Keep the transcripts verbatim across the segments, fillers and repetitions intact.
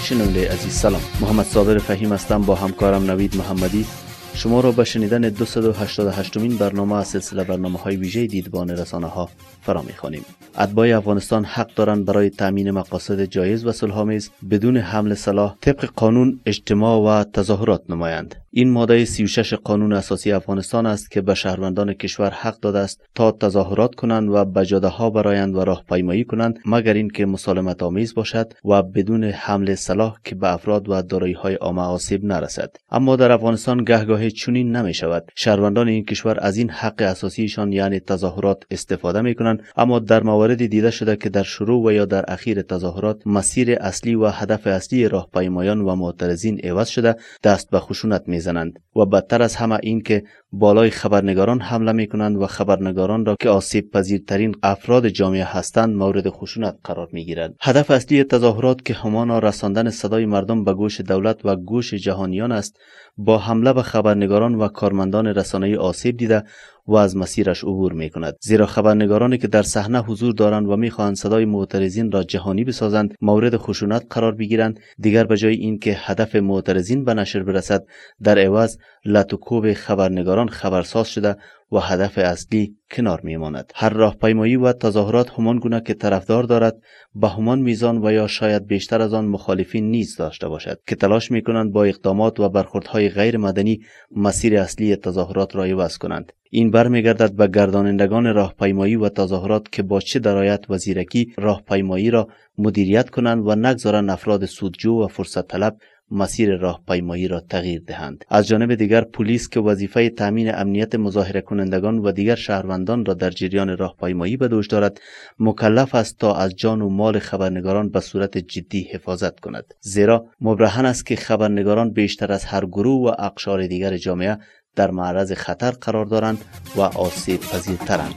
شنونده عزیز سلام. محمد صابر فهیم هستم با همکارم نوید محمدی شما را به شنیدن دویست و هشتاد و هشتمین برنامه از سلسله برنامه‌های ویژه دیدبان رسانه‌ها فرا می‌خوانیم. اتباع افغانستان حق دارند برای تامین مقاصد جایز و صلح‌آمیز بدون حمل سلاح طبق قانون اجتماع و تظاهرات نمایند. این ماده سی و شش قانون اساسی افغانستان است که به شهروندان کشور حق داده است تا تظاهرات کنند و به جاده‌ها برآیند و راهپیمایی کنند مگر اینکه مسالمت آمیز باشد و بدون حمل سلاح که به افراد و دارایی‌های عامه آسیب نرسد. اما در افغانستان گهگاه چنین نمی شود. شهروندان این کشور از این حق اساسیشان یعنی تظاهرات استفاده می کنند، اما در موارد دیده شده که در شروع و یا در اخیر تظاهرات مسیر اصلی و هدف اصلی راهپیمایان و معترضین عوض شده دست به خشونت می زنند و بدتر از همه این که بالای خبرنگاران حمله می کنند و خبرنگاران را که آسیب پذیرترین افراد جامعه هستند مورد خشونت قرار می گیرند. هدف اصلی تظاهرات که همانا رساندن صدای مردم به گوش دولت و گوش جهانیان است، با حمله به خبرنگاران و کارمندان رسانه‌ای آسیب دیده و از مسیرش عبور می کند. زیرا خبرنگارانی که در صحنه حضور دارند و می خواهند صدای معترضین را جهانی بسازند مورد خشونت قرار بگیرند، دیگر به جای این که هدف معترضین به نشر برسد در عوض لط و کوب خبرنگاران خبرساز شده و هدف اصلی کنار می ماند. هر راهپیمایی و تظاهرات همان گونه که طرفدار دارد به همان میزان و یا شاید بیشتر از آن مخالفین نیز داشته باشد که تلاش می کنند با اقدامات و برخوردهای غیر مدنی مسیر اصلی تظاهرات را عوض کنند. این برمیگردد به گردانندگان راهپیمایی و تظاهرات که با چه درایت و زیرکی راهپیمایی را مدیریت کنند و نگذارند افراد سودجو و فرصت طلب مسیر راهپیمایی را تغییر دهند. از جانب دیگر پلیس که وظیفه تامین امنیت مظاهره کنندگان و دیگر شهروندان را در جریان راهپیمایی به دوش دارد، مکلف است تا از جان و مال خبرنگاران به صورت جدی حفاظت کند. زیرا مبرهن است که خبرنگاران بیشتر از هر گروه و اقشار دیگر جامعه در معرض خطر قرار دارند و آسیب پذیرترند.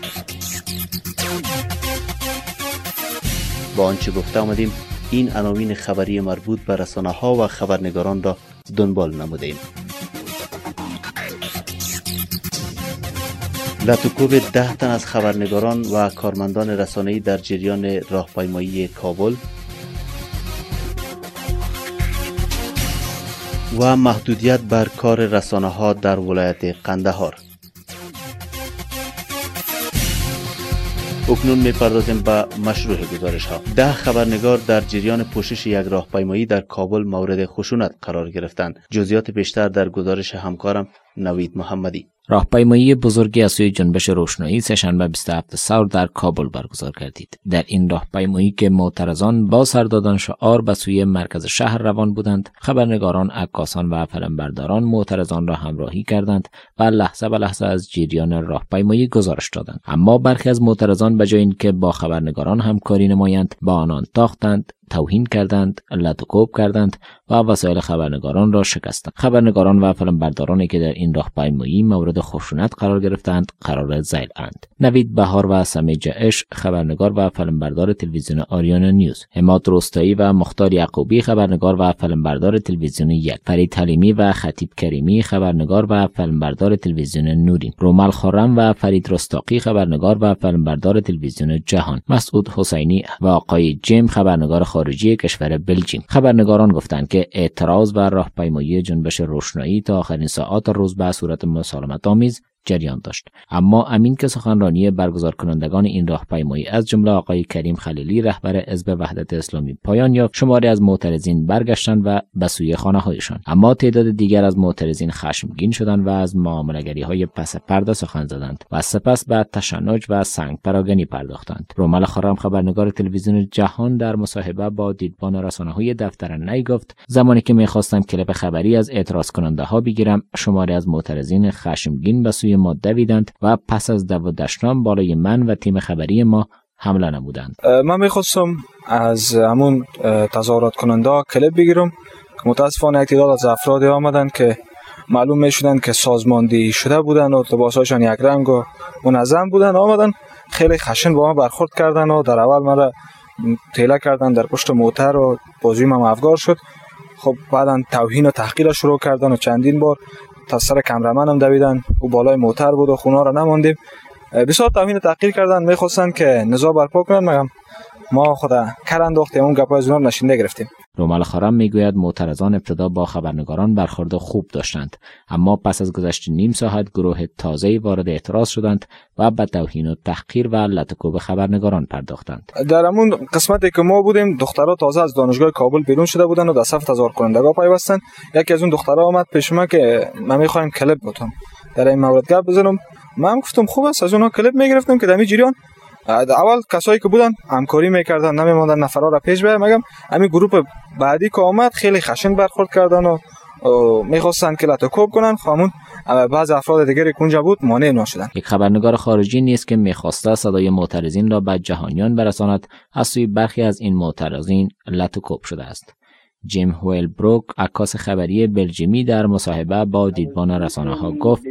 با آنچه گفته آمدیم این عناوین خبری مربوط به رسانه‌ها و خبرنگاران را دنبال نمودیم. لط و کوب ده تن از خبرنگاران و کارمندان رسانه‌ای در جریان راهپیمایی کابل و محدودیت بر کار رسانه‌ها در ولایت قندهار. اکنون می‌پردازیم به مشروع گزارش ها. ده خبرنگار در جریان پوشش یک راهپیمایی در کابل مورد خشونت قرار گرفتند. جزئیات بیشتر در گزارش همکارم نوید محمدی. راهپیمایی بزرگی از سوی جنبش روشنایی سه‌شنبه بیست و هفتم سور در کابل برگزار گردید. در این راهپیمایی که معترضان با سر دادن شعار به سوی مرکز شهر روان بودند، خبرنگاران، عکاسان و فیلمبرداران معترضان را همراهی کردند و لحظه به لحظه از جریان راهپیمایی گزارش دادند. اما برخی از معترضان به جای اینکه با خبرنگاران همکاری نمایند، با آنان تاختند، توهین کردند، لط و کوب کردند و وسایل خبرنگاران را شکستند. خبرنگاران و فیلمبردارانی که در این راهپیمایی مورد خشونت قرار گرفتند قرار ذیل اند. نوید بهار و سمی جعش خبرنگار و فیلمبردار تلویزیون آریانا نیوز، حماد رستایی و مختار یعقوبی خبرنگار و فیلمبردار تلویزیون یک، فرید حلیمی و خطیب کریمی خبرنگار و فیلمبردار تلویزیون نورین، رومل خرم و فرید رستاقی خبرنگار و فیلمبردار تلویزیون جهان، مسعود حسینی و آقای جیم خبرنگار خارجی کشور بلژیک. خبرنگاران گفتند که اعتراض بر راهپیمایی جنبش روشنایی تا آخرین ساعات روز به صورت مسالمت آمیز جریان داشت. اما امین که سخنرانی برگزار کنندگان این راهپیمایی از جمله آقای کریم خلیلی رهبر حزب وحدت اسلامی پایان یافت، شماری از معترضین برگشتند و به سوی خانه‌هایشان. اما تعداد دیگر از معترضین خشمگین شدند و از معامله‌گری‌های پس پرده سخن زدند و سپس به تشنج و سنگ پراگنی پرداختند. رومل خرم خبرنگار تلویزیون جهان در مصاحبه با دیدبان رسانه‌های دفتر نی گفت: زمانی که می‌خواستم کلیپ خبری از اعتراض کننده‌ها بگیرم، شماری از معترضین خشمگین به سوی ما دویدند و پس از دو و دشتام بالای من و تیم خبری ما حمله نمودند. من میخواستم از همون تظاهرات کننده ها کلیپ بگیرم که متاسفانه تعداد از افرادی آمدن که معلوم میشدن که سازماندهی شده بودن و لباساشون یک رنگ و منظم بودن، آمدن خیلی خشن با من برخورد کردن و در اول من را تیله کردن در پشت موتر و بازوی من افگار شد. خب بعدا توهین و تحقیر شروع کردن و چندین بار تا سر کامرمنم دویدن و بالای موتر بود و خونه را نماندیم. بسیار توهین و تحقیر کردن، میخواستن که نزاع برپا کنن، مگم ما خدا کار انداختیم اون گپای از اونا نشینده گرفتیم. رومال خارم میگوید معترضان ابتدا با خبرنگاران برخورد خوب داشتند، اما پس از گذشت نیم ساعت گروه تازه‌ای وارد اعتراض شدند و به توهین و تحقیر و لطکوب خبرنگاران پرداختند. در همون قسمتی که ما بودیم دخترها تازه از دانشگاه کابل بیرون شده بودند و در صف تظاهر کنندگان پیوستند. یکی از اون دخترها آمد پیش من که ما می‌خوایم کلیپ بتون در این مورد گپ بزنم. من گفتم خوب است، از اونها کلیپ میگرفتم که در این جریان اول کسایی که بودن همکاری میکردن، نمیموندن نفرها را پیش ببرن. مگم همین گروه بعدی که آمد خیلی خشن برخورد کردن و میخواستن که لطکوب کنن. همون بعض افراد دیگری که اونجا بود مانع نشدن. یک خبرنگار خارجی نیست که میخواسته صدای معترضین را به جهانیان برساند، از سوی برخی از این معترضین لطکوب شده است. جیم هویل بروک، عکاس خبری بلژیمی، در مصاحبه با دیدبان رسانه‌ها گفت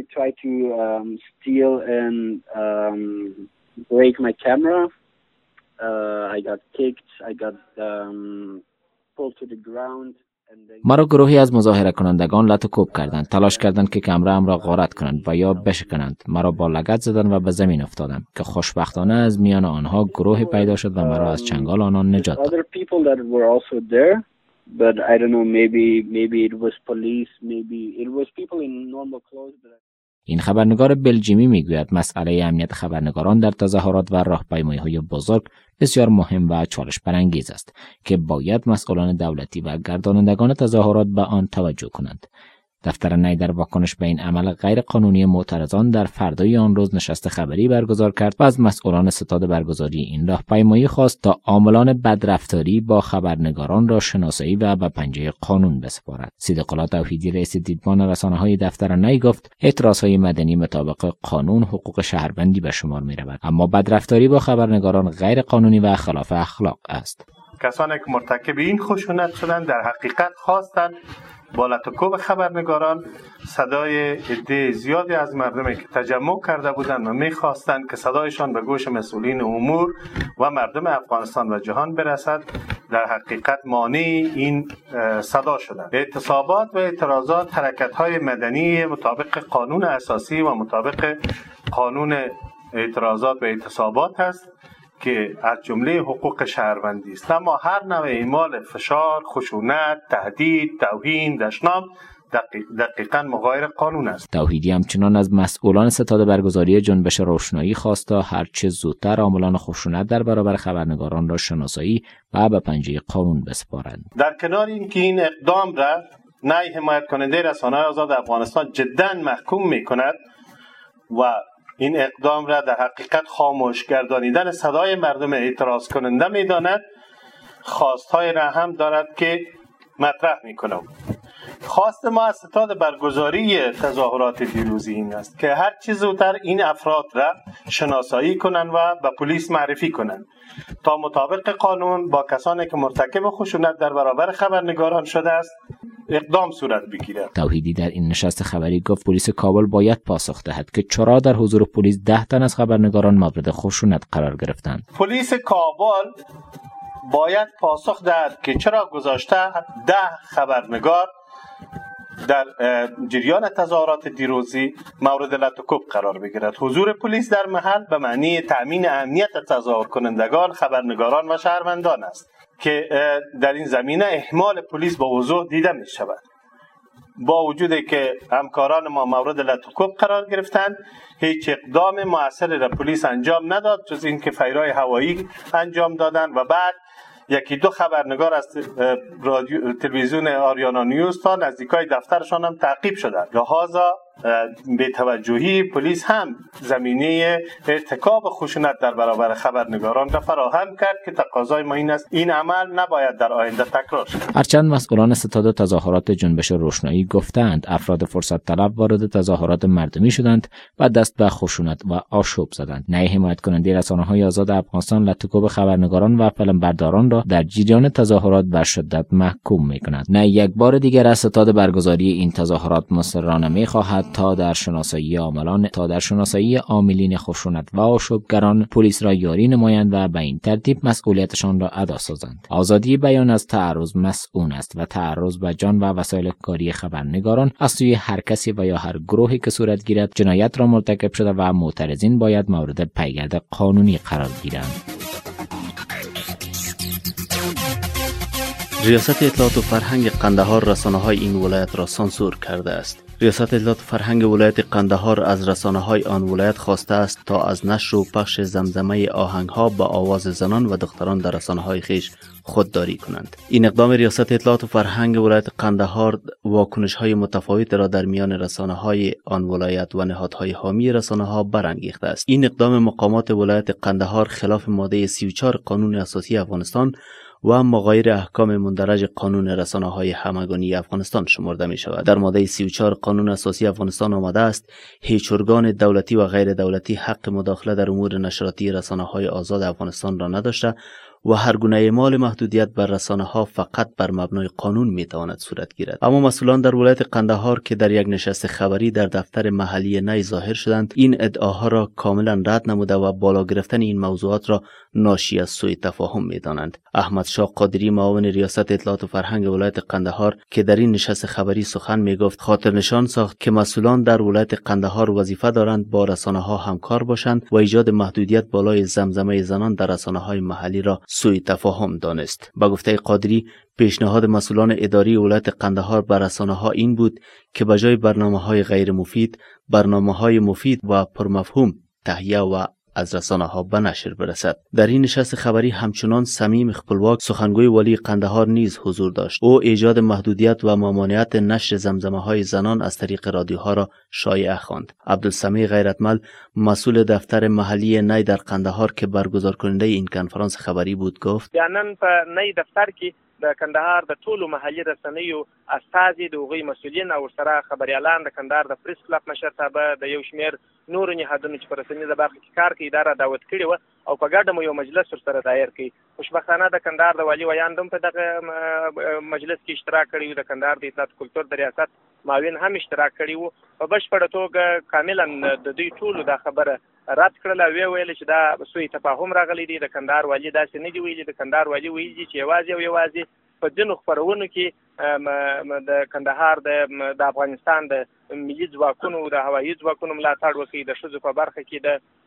break my camera. Uh, I got kicked. I got um, pulled to the ground. مرا گروهی از مظاهره کنندگان لطکوب کردند، تلاش کردند که کامرام را غارت کنند و یا بشکنند. مرا با لگد زدند و به زمین افتادم که خوشبختانه از میان آنها گروهی پیدا شد و مرا از چنگال آنان نجات داد. But I don't know, maybe maybe it was police, maybe it was people in normal clothes. این خبرنگار بلژیمی میگوید مسئله امنیت خبرنگاران در تظاهرات و راهپیمایی‌های بزرگ بسیار مهم و چالش برانگیز است که باید مسئولان دولتی و گردانندگان تظاهرات به آن توجه کنند. دفتر نی در واکنش به این عمل غیر قانونی معترضان در فردای آن روز نشست خبری برگزار کرد و از مسئولان ستاد برگزاری این راهپیمایی خواست تا عاملان بدرفتاری با خبرنگاران را شناسایی و به پنجه قانون بسپارد. صدیق‌الله توحیدی، رئیس دیدبان رسانه‌های دفتر نی، گفت اعتراضهای مدنی مطابق قانون حقوق شهروندی به شمار می‌رود، اما بدرفتاری با خبرنگاران غیر قانونی و خلاف اخلاق است. کسانی که مرتکب این خشونت شدند در حقیقت خواستند با لطکوب خبرنگاران صدای عده زیادی از مردمی که تجمع کرده بودند و می‌خواستند که صدایشان به گوش مسئولین امور و مردم افغانستان و جهان برسد، در حقیقت مانع این صدا شدند. اعتصابات و اعتراضات حرکت‌های مدنی مطابق قانون اساسی و مطابق قانون اعتراضات و اعتصابات است که از جمله حقوق شهروندی است، اما هر نوع اعمال فشار، خشونت، تهدید، توهین، دشنام دقیقاً مغایر قانون است. توحیدی همچنان از مسئولان ستاد برگزاری جنبش روشنایی خواست تا هرچه زودتر عاملان خشونت در برابر خبرنگاران را شناسایی و به پنجه قانون بسپارند. در کنار اینکه این اقدام را نی حمایت کننده رسانه‌های آزاد افغانستان جداً محکوم می‌کند و این اقدام را در حقیقت خاموش گردانیدن صدای مردم اعتراض کننده می‌داند، خواست‌های را هم دارد که مطرح می‌کنم. خواست ما از ستاد برگزاری تظاهرات دیروزی این است که هر چه زودتر این افراد را شناسایی کنند و به پلیس معرفی کنند تا مطابق قانون با کسانی که مرتکب خشونت در برابر خبرنگاران شده است اقدام صورت بگیرد. توحیدی در این نشست خبری گفت پلیس کابل باید پاسخ دهد که چرا در حضور پلیس ده تن از خبرنگاران مورد خشونت قرار گرفتند. پلیس کابل باید پاسخ دهد که چرا گذاشته ده خبرنگار در جریان تظاهرات دیروزی مورد لطکوب قرار بگیرد. حضور پلیس در محل به معنی تأمین امنیت تظاهر کنندگان، خبرنگاران و شهروندان است که در این زمینه اهمال پلیس با وضوح دیده می شود. با وجودی که همکاران ما مورد لطکوب قرار گرفتند، هیچ اقدام مؤثری را پلیس انجام نداد جز اینکه فیرای هوایی انجام دادند و بعد یکی دو خبرنگار از رادیو تلویزیون آریانا نیوز تا نزدیکای دفترشان هم تعقیب شدند. لحاظا به توجهی پلیس هم زمینه ارتکاب خشونت در برابر خبرنگاران را فراهم کرد که تقاضای ما این است این عمل نباید در آینده تکرار شود. هرچند مسئولان ستاد تظاهرات جنبش روشنایی گفتند افراد فرصت طلب وارد تظاهرات مردمی شدند و دست به خشونت و آشوب زدند. نی حمایت کننده رسانه‌های آزاد افغانستان لطکوب خبرنگاران و فیلمبرداران را در جریان تظاهرات به شدت محکوم می‌کند. نی یک بار دیگر از ستاد برگزاری این تظاهرات مصرانه می‌خواهد تا در شناسایی عاملان تا در شناسایی عاملین خشونت و آشوبگران پلیس را یاری نمایند و به این ترتیب مسئولیتشان را ادا سازند. آزادی بیان از تعرض مسئول است و تعرض به جان و وسایل کاری خبرنگاران از سوی هر کسی و یا هر گروهی که صورت گیرد جنایت را مرتکب شده و معترضین باید مورد پیگرد قانونی قرار گیرند. ریاست اطلاعات و فرهنگ قندهار رسانه‌های این ولایت را سانسور کرده است. ریاست اطلاعات و فرهنگ ولایت قندهار از رسانه‌های آن ولایت خواسته است تا از نشر و پخش زمزمه آهنگ‌ها با آواز زنان و دختران در رسانه‌های خویش خودداری کنند. این اقدام ریاست اطلاعات و فرهنگ ولایت قندهار واکنش‌های متفاوت را در میان رسانه‌های آن ولایت و نهادهای حامی رسانه‌ها برانگیخته است. این اقدام مقامات ولایت قندهار خلاف ماده سی و چهار قانون اساسی افغانستان و مغایر احکام مندرج قانون رسانه‌های همگانی افغانستان شمرده می شود. در ماده سی و چهار قانون اساسی افغانستان آمده است هیچ ارگان دولتی و غیر دولتی حق مداخله در امور نشراتی رسانه‌های آزاد افغانستان را نداشته و هر گونه اعمال محدودیت بر رسانه‌ها فقط بر مبنای قانون میتواند صورت گیرد. اما مسئولان در ولایت قندهار که در یک نشست خبری در دفتر محلی نی ظاهر شدند این ادعاها را کاملا رد نموده و بالا گرفتن این موضوعات را ناشی از سوء تفاهم میدانند. احمد شاه قادری معاون ریاست اطلاعات و فرهنگ ولایت قندهار که در این نشست خبری سخن میگفت خاطر نشان ساخت که مسئولان در ولایت قندهار وظیفه دارند با رسانه‌ها همکار باشند و ایجاد محدودیت بالای زمزمه زنان در رسانه‌های محلی را سوء تفاهم دانست. با گفته قادری پیشنهاد مسئولان اداری ولایت قندهار بر رسانه‌ها این بود که بجای برنامه‌های غیر مفید برنامه‌های مفید و پرمفهوم تهیه و از رسانه‌ها به نشر برسد. در این نشست خبری همچنان صمیم خپلواک سخنگوی والی قندهار نیز حضور داشت. او ایجاد محدودیت و ممانعت نشر زمزمه‌های زنان از طریق رادیوها را شایعه خواند. عبدالسمیع غیرتمل مسئول دفتر محلی نی در قندهار که برگزار کننده این کنفرانس خبری بود گفت: نن په نی دفتر کې د کندهار د ټولو محلي رسنیو استازي د هغوی مسؤلین او سره خبريالان د کندهار د پریس کلب مشرتابه د یو شمیر نور نهادونو چې په رسنیزه برخه کې کار کوي دا را دعوت کړي و او په ګډه مو یو مجلس سره دایر کړي. خوشبختانه د کندهار د والي ویان هم په دغه مجلس کې اشتراک کړی و. د کندهار د اطلاعات کلتور د ریاست معاون هم اشتراک کړی و. په بشپړه توګه کاملا د دوی ټولو دا خبره رد کړل او ویل چې دا سوء تفاهم راغلی دی. د کندهار والي داسې نه دی ویلي. د کندهار والي ویلي چې یوازې او یوازې په ځینو خپرونو کې د کندهار د افغانستان د ملي ځواکونو د هوایي ځواکونو ملاتړ وکړي، د ښځو په برخه کې د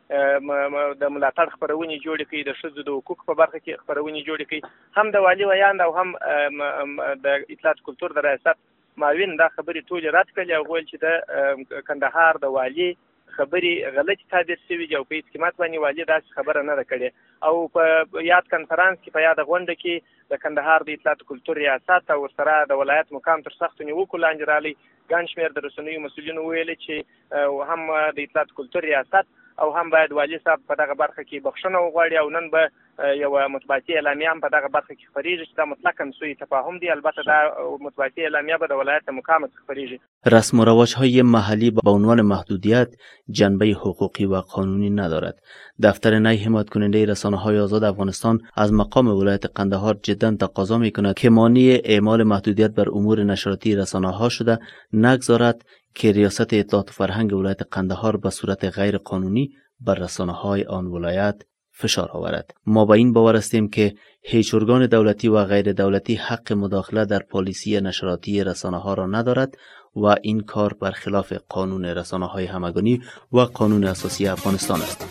د ملاتړ خپرونې جوړې کړي، د ښځو د حقوقو په برخه کې خپرونې جوړې کړي. هم د والي ویاند او هم د اطلاعات کلتور د ریاست معاون دا خبرې ټولې رد کړلې او ویل چې د کندهار د والي خبرې غلطي تعبیر شوي دي او په هېڅ قیمت باندې والي داسې خبره نه ده کړې. او په یاد کنفرانس کې په یاده غونډه کې د کندهار د اطلاعات کلتور ریاست او ورسره د ولایت مقام تر سختو نیوکو لاندې رالی. ګڼ شمېر د رسنیو مسؤلینو ویلې چې هم د اطلاعات کلتور ریاست او هم باید والي صاحب په دغه برخه کې بخښنه وغواړي او نن به یو مطبوعاتي اعلامیه هم په دغه برخه کې خپریږي چې دا مطلقاً سوء تفاهم دی. البته دا مطبوعاتي اعلامیه به د ولایت مقام څخه خپریږي. رسم و رواش‌های محلی با عنوان محدودیت جنبه حقوقی و قانونی ندارد. دفتر نی حمایت کننده رسانه‌های آزاد افغانستان از مقام ولایت قندهار جداً تقاضا می‌کند که مانع اعمال محدودیت بر امور نشراتی رسانه‌ها شده نگذارد که ریاست اطلاعات و فرهنگ ولایت قندهار به صورت غیر قانونی بر رسانه‌های آن ولایت فشار آورد. ما به این باور هستیم که هیچ ارگان دولتی و غیر دولتی حق مداخله در پالیسی نشراتی رسانه‌ها را ندارد و این کار برخلاف قانون رسانه‌های همگانی و قانون اساسی افغانستان است.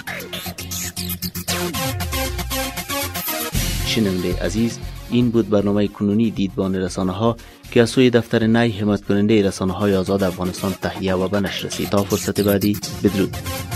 شنونده عزیز، این بود برنامه کنونی دیدبان رسانه‌ها که از سوی دفتر نی حمایت کننده رسانه‌های آزاد افغانستان تهیه و به نشر رسید. تا فرصت بعدی، بدرود.